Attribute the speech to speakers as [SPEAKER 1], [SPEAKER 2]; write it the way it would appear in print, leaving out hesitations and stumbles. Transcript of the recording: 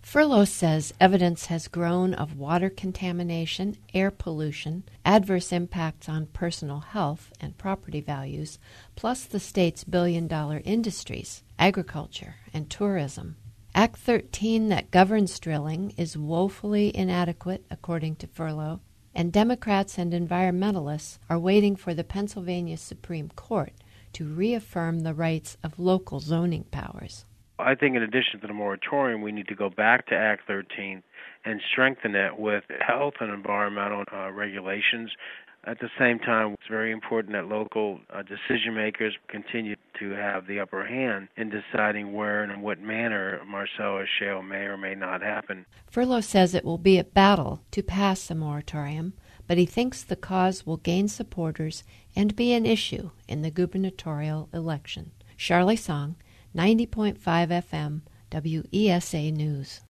[SPEAKER 1] Furlow says evidence has grown of water contamination, air pollution, adverse impacts on personal health and property values, plus the state's billion-dollar industries, agriculture and tourism. Act 13 that governs drilling is woefully inadequate, according to Furlow, and Democrats and environmentalists are waiting for the Pennsylvania Supreme Court to reaffirm the rights of local zoning powers.
[SPEAKER 2] I think in addition to the moratorium, we need to go back to Act 13 and strengthen it with health and environmental regulations. At the same time, it's very important that local decision makers continue to have the upper hand in deciding where and in what manner Marcellus Shale may or may not happen.
[SPEAKER 1] Furlow says it will be a battle to pass a moratorium, but he thinks the cause will gain supporters and be an issue in the gubernatorial election. Charlie Song, 90.5 FM, WESA News.